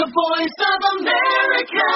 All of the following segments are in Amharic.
The Voice of America.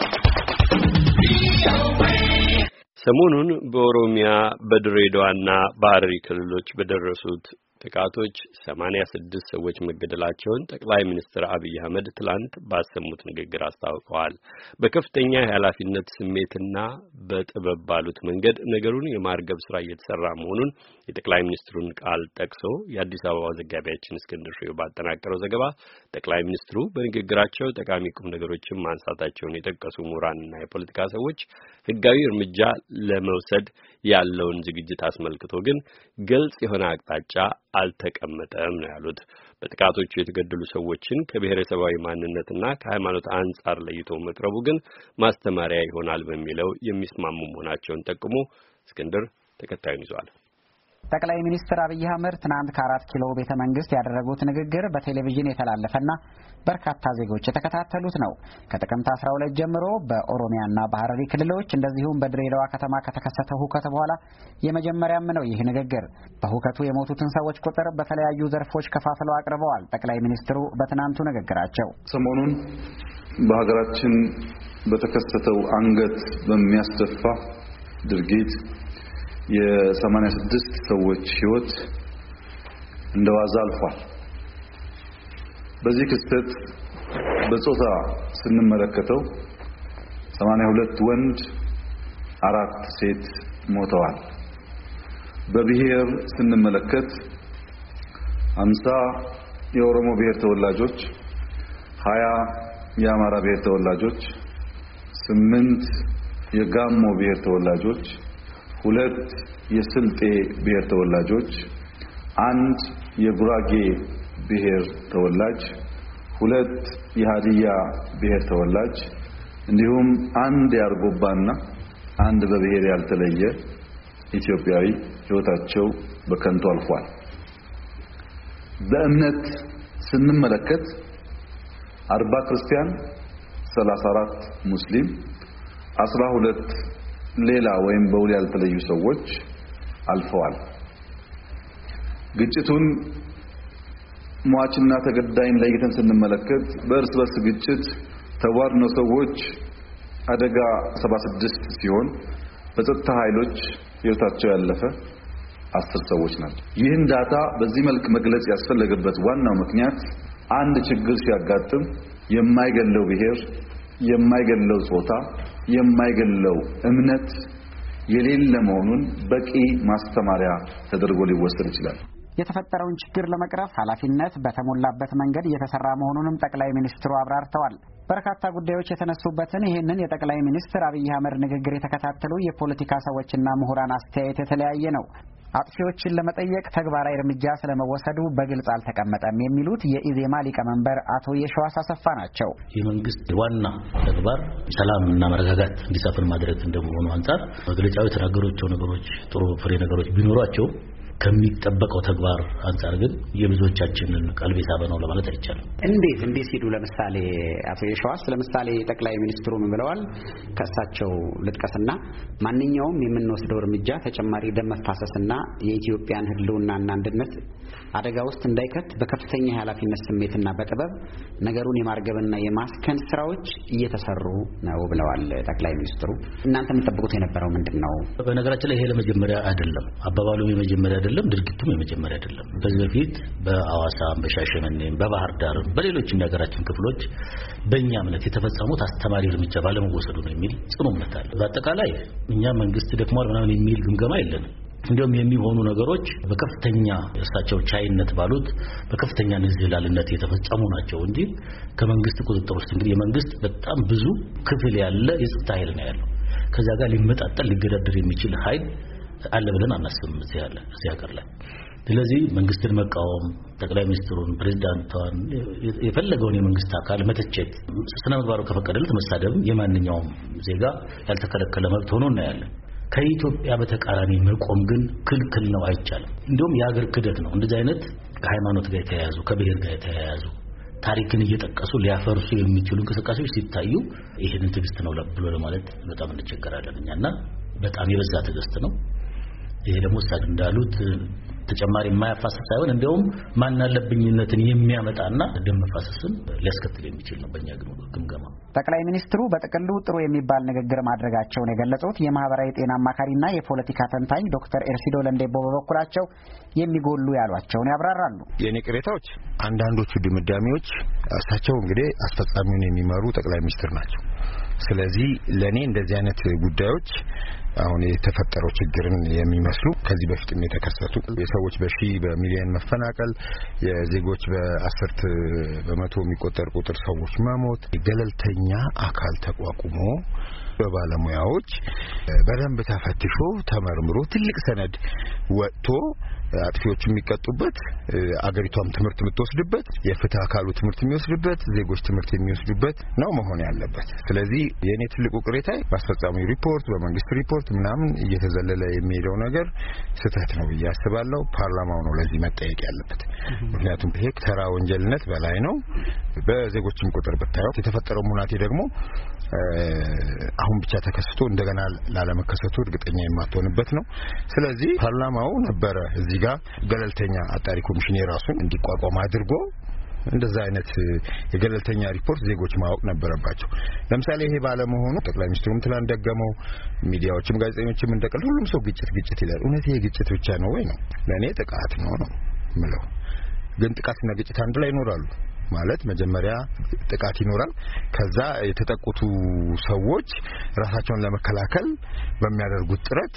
ሰሞኑን በኦሮሚያ በድሬዳዋና በሐረሪ ክልሎች በደረሱት ጥቃቶች 86 ሰዎች መገደላቸውን ጠቅላይ ሚኒስትር አብይ አህመድ ትላንት ባሰሙት ንግግር አስታውቀዋል። በከፍተኛ የኃላፊነት ስሜትና በጥበብ ባሉት መንገድ ነገሩን የማርገብ ስራ እየተሰራ መሆኑን የጠቅላይ ሚኒስትሩን ቃል ጠቅሶ የአዲስ አበባ ዘጋቢያችን እስክንድር ፍሬው ባጠናቀረው ዘገባ ጠቅላይ ሚኒስትሩ በንግግራቸው ጠቃሚ ቁም ነገሮችን ማንሳታቸውን የጠቀሱ ምሁራንና የፖለቲካ ሰዎች ህጋዊ እርምጃ ለመውሰድ ያለውን ዝግጅት አስመልክቶ ግን ግልጽ የሆነ አቅጣጫ አልተቀመጠም ነው ያሉት። በጥቃቶቹ የተገደሉ ሰዎችን ከብሔረሰባዊ ማንነትና ከሃይማኖት አንጻር ለይቶ መቅረቡ ግን ማስተማሪያ ይሆናል በሚለው የሚስማሙ መሆናቸውን ጠቁሞ እስክንድር ተከታዩን ይዟል። ጠቅላይ ሚኒስትር አብይ አህመድ ትናንት ከ4 ኪሎ ቤተ መንግስት ያደረጉት ንግግር በቴሌቪዥን የተላለፈና በርካታ ዜጎች የተከታተሉት ነው። ከጥቅምት 12 ጀምሮ በኦሮሚያና በሐረሪ ክልሎች እንደዚሁም በድሬዳዋ ከተማ ከተከሰተው ሁከት በኋላ የመጀመሪያም ነው ይህ ንግግር። በሁከቱ የሞቱትን ሰዎች ቁጥር በተለያዩ ዘርፎች ከፋፍለው አቅርበዋል ጠቅላይ ሚኒስትሩ በትናንቱ ንግግራቸው። ሰሞኑን በሀገራችን በተከሰተው አንገት በሚያስደፋ ድርጊት የ86 ሰዎች ህይወት እንደዋዛ አልፏል። በዚህ ክስተት በጾታ ስንመለከተው 82 ወንድ 4 ሴት ሞተዋል። በብሔር ስንመለከት 50 የኦሮሞ ብሔር ተወላጆች፣ 20 የአማራ ብሔር ተወላጆች፣ 8 የጋሞ ብሔር ተወላጆች፣ 2 የስልጤ ብሔር ተወላጆች፣ 1 የጉራጌ ብሔር ተወላጅ፣ 2 የሃዲያ ብሔር ተወላጅ እንዲሁም 1 የአርጎባና 1 በብሔር ያልተለየ ኢትዮጵያዊ ህይወታቸው በከንቱ አልፏል። በእምነት ስንመለከት 40 ክርስቲያን፣ 34 ሙስሊም፣ 12 ሌላ ወይም በውል ያልተለዩ ሰዎች አልፈዋል። ግጭቱን ሟችና ተገዳይን ለይተን ስንመለከት በእርስ በርስ ግጭት ተዋርነው ሰዎች አደጋ 76 ሲሆን በጸጥታ ኃይሎች ህይወታቸው ያለፈ 10 ሰዎች ናቸው። ይህን ዳታ በዚህ መልክ መግለጽ ያስፈለገበት ዋናው ምክንያት አንድ ችግር ሲያጋጥም የማይገለው ብሔር፣ የማይገለው ጾታ፣ የማይገለው እምነት የሌለ መሆኑን በቂ ማስተማሪያ ተደርጎ ሊወሰድ ይችላል። የተፈጠረውን ችግር ለመቅረፍ ኃላፊነት በተሞላበት መንገድ እየተሰራ መሆኑንም ጠቅላይ ሚኒስትሩ አብራርተዋል። በርካታ ጉዳዮች የተነሱበትን ይህንን የጠቅላይ ሚኒስትር አብይ አህመድ ንግግር የተከታተሉ የፖለቲካ ሰዎችና ምሁራን አስተያየት የተለያየ ነው። አጥፊዎችን ለመጠየቅ ተግባራዊ እርምጃ ስለመወሰዱ በግልጽ አልተቀመጠም የሚሉት የኢዜማ ሊቀመንበር አቶ የሸዋስ አሰፋ ናቸው። የመንግስት ዋና ተግባር ሰላምና መረጋጋት እንዲሰፍን ማድረግ እንደመሆኑ አንፃር መግለጫው የተናገሯቸው ነገሮች ጥሩ ፍሬ ነገሮች ቢኖሯቸው ከሚጠበቀው ተግባር አንፃር ግን የብዙዎቻችንን ቀልብ የሳበ ነው ለማለት አይቻልም። እንዴት ሲሉ ለምሳሌ አቶ የሸዋስ ለምሳሌ ጠቅላይ ሚኒስትሩ ምን ብለዋል? ከእሳቸው ልጥቀስና ማንኛውም የምንወስደው እርምጃ ተጨማሪ ደም መፋሰስና የኢትዮጵያን ሕልውናና አንድነት አደጋ ውስጥ እንዳይከት በከፍተኛ የኃላፊነት ስሜትና በጥበብ ነገሩን የማርገብና የማስከን ስራዎች እየተሰሩ ነው ብለዋል ጠቅላይ ሚኒስትሩ። እናንተ የምትጠብቁት የነበረው ምንድነው? በነገራችን ላይ ይሄ ለመጀመሪያ አይደለም። አባባሉም የመጀመሪያ አይደለም፣ ድርጊቱም የመጀመሪያ አይደለም። ከዚህ በፊት በአዋሳም፣ በሻሸመኔም፣ በባህር ዳርም በሌሎችም የሀገራችን ክፍሎች በእኛ እምነት የተፈጸሙት አስተማሪ እርምጃ ባለመወሰዱ ነው የሚል ጽኑ እምነት አለ። በአጠቃላይ እኛ መንግስት ደክሟል ምናምን የሚል ግምገማ የለንም። እንዲሁም የሚሆኑ ነገሮች በከፍተኛ እሳቸው ቻይነት ባሉት በከፍተኛ ንዝህላልነት የተፈጸሙ ናቸው እንጂ ከመንግስት ቁጥጥር ውስጥ እንግዲህ የመንግስት በጣም ብዙ ክፍል ያለ የጸጥታ ኃይል ነው ያለው። ከዛ ጋር ሊመጣጠል ሊገዳደር የሚችል ኃይል አለ ብለን አናስብም እዚህ ሀገር ላይ። ስለዚህ መንግስትን መቃወም፣ ጠቅላይ ሚኒስትሩን፣ ፕሬዝዳንቷን የፈለገውን የመንግስት አካል መተቸት፣ ስነ ምግባሩ ከፈቀደለት መሳደብ የማንኛውም ዜጋ ያልተከለከለ መብት ሆኖ እናያለን። ከኢትዮጵያ በተቃራኒ መቆም ግን ክልክል ነው፣ አይቻልም። እንደውም የሀገር ክደት ነው። እንደዚህ አይነት ከሃይማኖት ጋር የተያያዙ ከብሔር ጋር የተያያዙ ታሪክን እየጠቀሱ ሊያፈርሱ የሚችሉ እንቅስቃሴዎች ሲታዩ ይሄንን ትዕግስት ነው ብሎ ለማለት በጣም እንቸገራለን እኛና በጣም የበዛ ትዕግስት ነው። ይሄ ደግሞ ሳድ እንዳሉት ተጨማሪ የማያፋስስ ሳይሆን እንደውም ማናለብኝነትን የሚያመጣና ደም መፋሰስን ሊያስከትል የሚችል ነው በእኛ ግምገማ። ጠቅላይ ሚኒስትሩ በጥቅሉ ጥሩ የሚባል ንግግር ማድረጋቸውን የገለጹት የማህበራዊ ጤና አማካሪና የፖለቲካ ተንታኝ ዶክተር ኤርሲዶ ለንዴቦ በበኩላቸው የሚጎሉ ያሏቸውን ያብራራሉ። የኔ ቅሬታዎች አንዳንዶቹ ድምዳሜዎች እሳቸው እንግዲህ አስፈጻሚውን የሚመሩ ጠቅላይ ሚኒስትር ናቸው። ስለዚህ ለኔ እንደዚህ አይነት ጉዳዮች አሁን የተፈጠረው ችግርን የሚመስሉ ከዚህ በፊትም የተከሰቱ የሰዎች በሺህ በሚሊዮን መፈናቀል የዜጎች በአስርት በመቶ የሚቆጠር ቁጥር ሰዎች መሞት ገለልተኛ አካል ተቋቁሞ በባለሙያዎች በደንብ ተፈትሾ ተመርምሮ ትልቅ ሰነድ ወጥቶ አጥፊዎች የሚቀጡበት አገሪቷም ትምህርት የምትወስድበት የፍትህ አካሉ ትምህርት የሚወስድበት ዜጎች ትምህርት የሚወስዱበት ነው መሆን ያለበት። ስለዚህ የኔ ትልቁ ቅሬታ በአስፈጻሚ ሪፖርት በመንግስት ሪፖርት ምናምን እየተዘለለ የሚሄደው ነገር ስህተት ነው ያስባለው። ፓርላማው ነው ለዚህ መጠየቅ ያለበት። ምክንያቱም ይሄ ተራ ወንጀልነት በላይ ነው። በዜጎችም ቁጥር ብታየው የተፈጠረው ሙናቴ ደግሞ አሁን ብቻ ተከስቶ እንደገና ላለመከሰቱ እርግጠኛ የማትሆንበት ነው። ስለዚህ ፓርላማው ነበረ እዚህ ጋር ገለልተኛ አጣሪ ኮሚሽን የራሱን እንዲቋቋም አድርጎ እንደዛ አይነት የገለልተኛ ሪፖርት ዜጎች ማወቅ ነበረባቸው። ለምሳሌ ይሄ ባለመሆኑ ጠቅላይ ሚኒስትሩም ትላንት ደገመው፣ ሚዲያዎችም ጋዜጠኞችም እንደቀል ሁሉም ሰው ግጭት ይላል። እውነት ይሄ ግጭት ብቻ ነው ወይ ነው? ለኔ ጥቃት ነው ምለው። ግን ጥቃትና ግጭት አንድ ላይ ይኖራሉ ማለት መጀመሪያ ጥቃት ይኖራል። ከዛ የተጠቁቱ ሰዎች ራሳቸውን ለመከላከል በሚያደርጉት ጥረት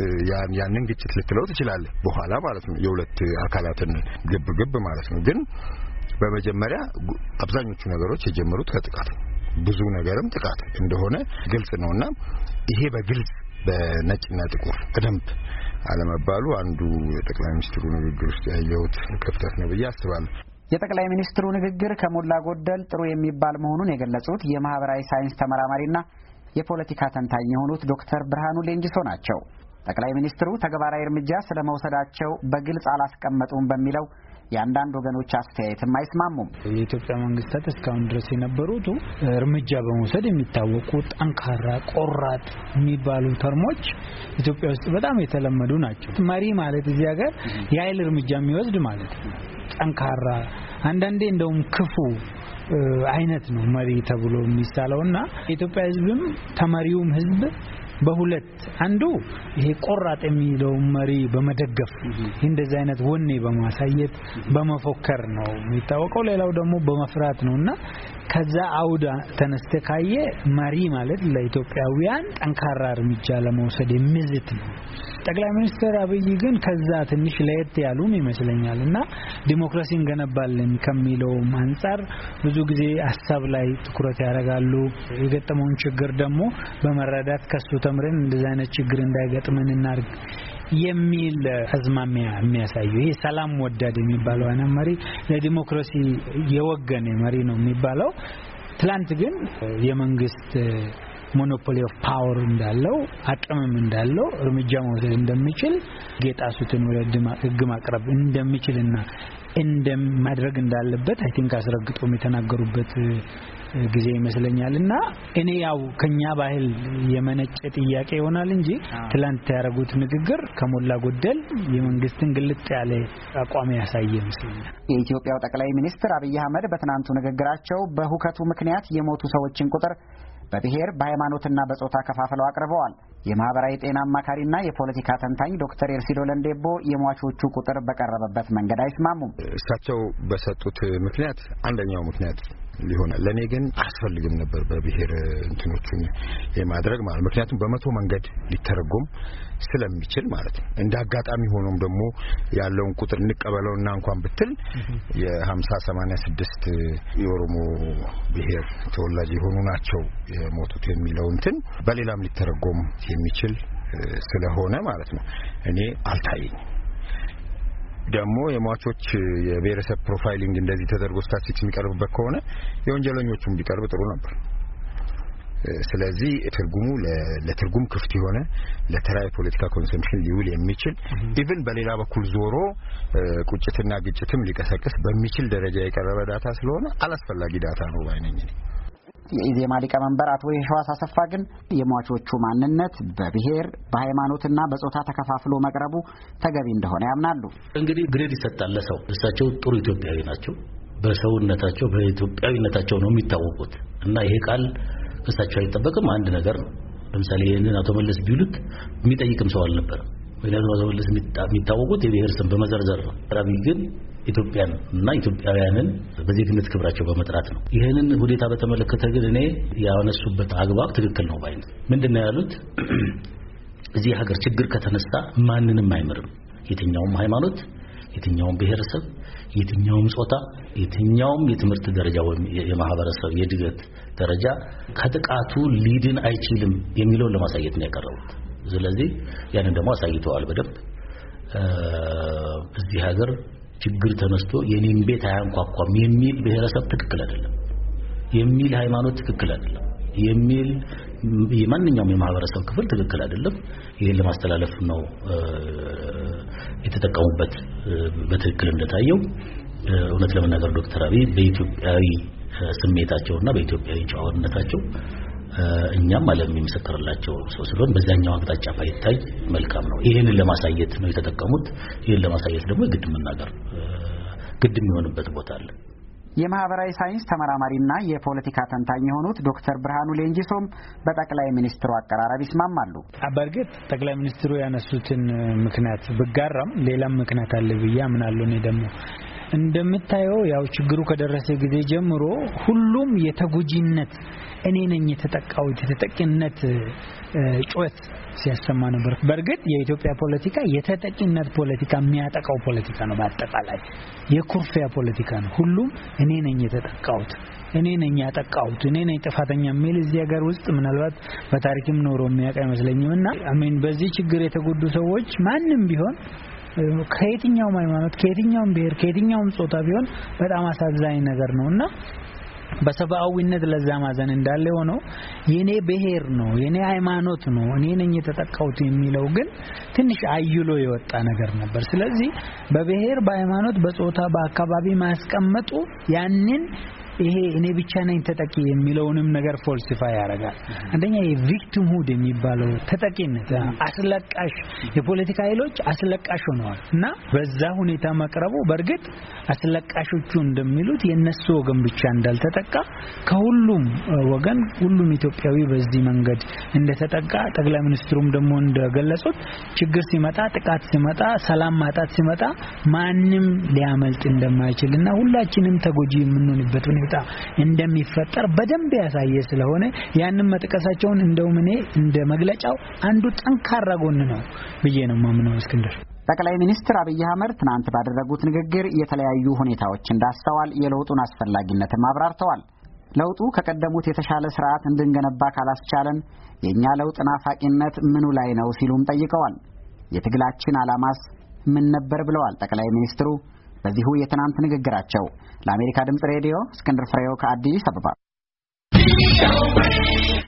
ያንን ግጭት ልትለው ትችላለህ በኋላ ማለት ነው። የሁለት አካላትን ግብ ማለት ነው። ግን በመጀመሪያ አብዛኞቹ ነገሮች የጀመሩት ከጥቃት ነው። ብዙ ነገርም ጥቃት እንደሆነ ግልጽ ነውና ይሄ በግልጽ በነጭና ጥቁር በደንብ አለመባሉ አንዱ ጠቅላይ ሚኒስትሩ ንግግር ውስጥ ያየሁት ክፍተት ነው ብዬ አስባለሁ። የጠቅላይ ሚኒስትሩ ንግግር ከሞላ ጎደል ጥሩ የሚባል መሆኑን የገለጹት የማህበራዊ ሳይንስ ተመራማሪና የፖለቲካ ተንታኝ የሆኑት ዶክተር ብርሃኑ ሌንጂሶ ናቸው። ጠቅላይ ሚኒስትሩ ተግባራዊ እርምጃ ስለመውሰዳቸው በግልጽ አላስቀመጡም በሚለው የአንዳንድ ወገኖች አስተያየትም አይስማሙም። የኢትዮጵያ መንግስታት እስካሁን ድረስ የነበሩት እርምጃ በመውሰድ የሚታወቁ ጠንካራ ቆራጥ የሚባሉ ተርሞች ኢትዮጵያ ውስጥ በጣም የተለመዱ ናቸው። መሪ ማለት እዚህ ሀገር የኃይል እርምጃ የሚወስድ ማለት ነው። ጠንካራ አንዳንዴ እንደውም ክፉ አይነት ነው መሪ ተብሎ የሚሳለውና የኢትዮጵያ ህዝብም ተመሪውም ህዝብ በሁለት አንዱ ይሄ ቆራጥ የሚለው መሪ በመደገፍ እንደዚህ አይነት ወኔ በማሳየት በመፎከር ነው የሚታወቀው። ሌላው ደግሞ በመፍራት ነውና ከዛ አውዳ ተነስተካየ መሪ ማለት ለኢትዮጵያውያን ጠንካራ እርምጃ ለመውሰድ የሚዝት ነው። ጠቅላይ ሚኒስትር አብይ ግን ከዛ ትንሽ ለየት ያሉም ይመስለኛልና ዲሞክራሲን ገነባልን ከሚለው አንፃር ብዙ ጊዜ ሐሳብ ላይ ትኩረት ያደርጋሉ። የገጠመውን ችግር ደግሞ በመረዳት ከሱ ተምረን እንደዚህ አይነት ችግር እንዳይገጥመን እናርግ የሚል አዝማሚያ የሚያሳዩ ይሄ ሰላም ወዳድ የሚባለው አይነት መሪ ለዲሞክራሲ የወገነ መሪ ነው የሚባለው። ትላንት ግን የመንግስት ሞኖፖሊ ኦፍ ፓወር እንዳለው አቅምም እንዳለው እርምጃ መውሰድ እንደሚችል ጌጣሱትን ወደ ህግ ማቅረብ እንደሚችልና እንደማድረግ እንዳለበት አይ ቲንክ አስረግጦም የተናገሩበት ጊዜ ይመስለኛልና እኔ ያው ከኛ ባህል የመነጨ ጥያቄ ይሆናል እንጂ ትላንት ያደረጉት ንግግር ከሞላ ጎደል የመንግስትን ግልጥ ያለ አቋም ያሳየ ይመስለኛል። የኢትዮጵያው ጠቅላይ ሚኒስትር አብይ አህመድ በትናንቱ ንግግራቸው በሁከቱ ምክንያት የሞቱ ሰዎችን ቁጥር በብሔር በሃይማኖትና በጾታ ከፋፍለው አቅርበዋል። የማህበራዊ ጤና አማካሪና የፖለቲካ ተንታኝ ዶክተር ኤርሲዶ ለንዴቦ የሟቾቹ ቁጥር በቀረበበት መንገድ አይስማሙም። እሳቸው በሰጡት ምክንያት አንደኛው ምክንያት ሊሆናል። ለኔ ግን አስፈልግም ነበር በብሔር እንትኖቹን የማድረግ ማለት ምክንያቱም በመቶ መንገድ ሊተረጎም ስለሚችል ማለት ነው። እንደ አጋጣሚ ሆኖም ደግሞ ያለውን ቁጥር እንቀበለውና እንኳን ብትል የ50 86 የኦሮሞ ብሔር ተወላጅ የሆኑ ናቸው የሞቱት የሚለው እንትን በሌላም ሊተረጎም የሚችል ስለሆነ ማለት ነው እኔ አልታየኝም። ደግሞ የሟቾች የብሔረሰብ ፕሮፋይሊንግ እንደዚህ ተደርጎ ስታቲስቲክስ የሚቀርብበት ከሆነ የወንጀለኞቹም ቢቀርብ ጥሩ ነበር። ስለዚህ ትርጉሙ ለትርጉም ክፍት የሆነ ለተራይ ፖለቲካ ኮንሰምፕሽን ሊውል የሚችል ኢቭን በሌላ በኩል ዞሮ ቁጭትና ግጭትም ሊቀሰቅስ በሚችል ደረጃ የቀረበ ዳታ ስለሆነ አላስፈላጊ ዳታ ነው ባይነኝ። የኢዜማ ሊቀመንበር አቶ የሺዋስ አሰፋ ግን የሟቾቹ ማንነት በብሔር በሃይማኖትና በጾታ ተከፋፍሎ መቅረቡ ተገቢ እንደሆነ ያምናሉ። እንግዲህ ግሬድ ይሰጣል ለሰው። እሳቸው ጥሩ ኢትዮጵያዊ ናቸው። በሰውነታቸው በኢትዮጵያዊነታቸው ነው የሚታወቁት እና ይሄ ቃል እሳቸው አይጠበቅም። አንድ ነገር ነው። ለምሳሌ ይሄንን አቶ መለስ ቢሉት የሚጠይቅም ሰው አልነበረም። ወይንም አቶ መለስ የሚታወቁት የብሔር ስም በመዘርዘር ነው። አብይ ግን ኢትዮጵያን እና ኢትዮጵያውያንን በዜግነት ክብራቸው በመጥራት ነው። ይሄንን ሁኔታ በተመለከተ ግን እኔ ያነሱበት አግባብ ትክክል ነው ባይ ነኝ። ምንድነው ያሉት? እዚህ ሀገር ችግር ከተነሳ ማንንም አይምርም። የትኛውም ሃይማኖት፣ የትኛውም ብሔረሰብ፣ የትኛውም ጾታ፣ የትኛውም የትምህርት ደረጃ ወይም የማህበረሰብ የድገት ደረጃ ከጥቃቱ ሊድን አይችልም የሚለውን ለማሳየት ነው ያቀረቡት። ስለዚህ ያንን ደግሞ አሳይተዋል በደንብ። እዚህ ሀገር ችግር ተነስቶ የኔን ቤት አያንኳኳም የሚል ብሔረሰብ ትክክል አይደለም፣ የሚል ሃይማኖት ትክክል አይደለም፣ የሚል የማንኛውም የማህበረሰብ ክፍል ትክክል አይደለም። ይሄን ለማስተላለፍ ነው የተጠቀሙበት። በትክክል እንደታየው እውነት ለመናገር ዶክተር አብይ በኢትዮጵያዊ ስሜታቸውና በኢትዮጵያዊ ጨዋነታቸው እኛም ዓለም የሚመሰክርላቸው ሰው ስለሆነ በዛኛው አቅጣጫ ባይታይ መልካም ነው። ይሄንን ለማሳየት ነው የተጠቀሙት። ይሄን ለማሳየት ደግሞ ግድ መናገር ግድ የሚሆንበት ቦታ አለ። የማህበራዊ ሳይንስ ተመራማሪና የፖለቲካ ተንታኝ የሆኑት ዶክተር ብርሃኑ ሌንጂሶም በጠቅላይ ሚኒስትሩ አቀራረብ ይስማማሉ። በእርግጥ ጠቅላይ ሚኒስትሩ ያነሱትን ምክንያት ብጋራም ሌላም ምክንያት አለ ብዬ አምናለሁ። እኔ ደግሞ እንደምታየው ያው ችግሩ ከደረሰ ጊዜ ጀምሮ ሁሉም የተጎጂነት እኔ ነኝ የተጠቃውት የተጠቂነት ጩኸት ሲያሰማ ነበር። በእርግጥ የኢትዮጵያ ፖለቲካ የተጠቂነት ፖለቲካ የሚያጠቃው ፖለቲካ ነው። በአጠቃላይ የኩርፊያ ፖለቲካ ነው። ሁሉም እኔ ነኝ የተጠቃውት፣ እኔ ነኝ ያጠቃውት፣ እኔ ነኝ ጥፋተኛ የሚል እዚህ ሀገር ውስጥ ምናልባት በታሪክም ኖሮ የሚያውቅ አይመስለኝምና በዚህ ችግር የተጎዱ ሰዎች ማንም ቢሆን ከየትኛውም ሃይማኖት፣ ከየትኛውም ብሔር፣ ከየትኛውም ጾታ ቢሆን በጣም አሳዛኝ ነገር ነውና በሰብአዊነት ለዛ ማዘን እንዳለ ሆኖ የኔ ብሔር ነው የኔ ሃይማኖት ነው እኔ ነኝ የተጠቃውት የሚለው ግን ትንሽ አይሎ የወጣ ነገር ነበር። ስለዚህ በብሔር በሃይማኖት በጾታ በአካባቢ ማስቀመጡ ያንን ይሄ እኔ ብቻ ነኝ ተጠቂ የሚለውንም ነገር ፎልሲፋይ ያደርጋል። አንደኛ የቪክቲም ሁድ የሚባለው ተጠቂነት አስለቃሽ የፖለቲካ ኃይሎች አስለቃሽ ሆነዋል እና በዛ ሁኔታ መቅረቡ በእርግጥ አስለቃሾቹ እንደሚሉት የነሱ ወገን ብቻ እንዳልተጠቃ ከሁሉም ወገን ሁሉም ኢትዮጵያዊ በዚህ መንገድ እንደተጠቃ ጠቅላይ ሚኒስትሩም ደግሞ እንደገለጹት ችግር ሲመጣ ጥቃት ሲመጣ ሰላም ማጣት ሲመጣ ማንም ሊያመልጥ እንደማይችልና ሁላችንም ተጎጂ የምንሆንበት ሁኔታ እንደሚፈጠር በደንብ ያሳየ ስለሆነ ያንን መጥቀሳቸውን እንደው እኔ እንደ መግለጫው አንዱ ጠንካራ ጎን ነው ብዬ ነው ማምነው። እስክንድር ጠቅላይ ሚኒስትር አብይ አህመድ ትናንት ባደረጉት ንግግር የተለያዩ ሁኔታዎች እንዳስተዋል የለውጡን አስፈላጊነትም አብራርተዋል። ለውጡ ከቀደሙት የተሻለ ስርዓት እንድንገነባ ካላስቻለን የኛ ለውጥ ናፋቂነት ምኑ ላይ ነው ሲሉም ጠይቀዋል። የትግላችን ዓላማስ ምን ነበር ብለዋል ጠቅላይ ሚኒስትሩ በዚሁ የትናንት ንግግራቸው። ለአሜሪካ ድምጽ ሬዲዮ እስክንድር ፍሬው ከአዲስ አበባ